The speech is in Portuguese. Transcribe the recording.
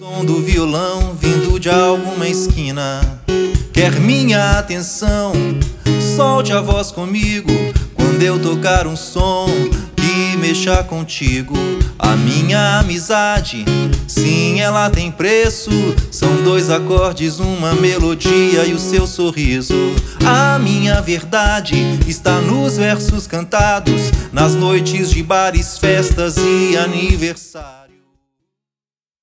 Som do violão vindo de alguma esquina quer minha atenção. Solte a voz comigo quando eu tocar um som que mexa contigo. A minha amizade, sim, ela tem preço. São dois acordes, uma melodia e o seu sorriso. A minha verdade está nos versos cantados, nas noites de bares, festas e aniversários.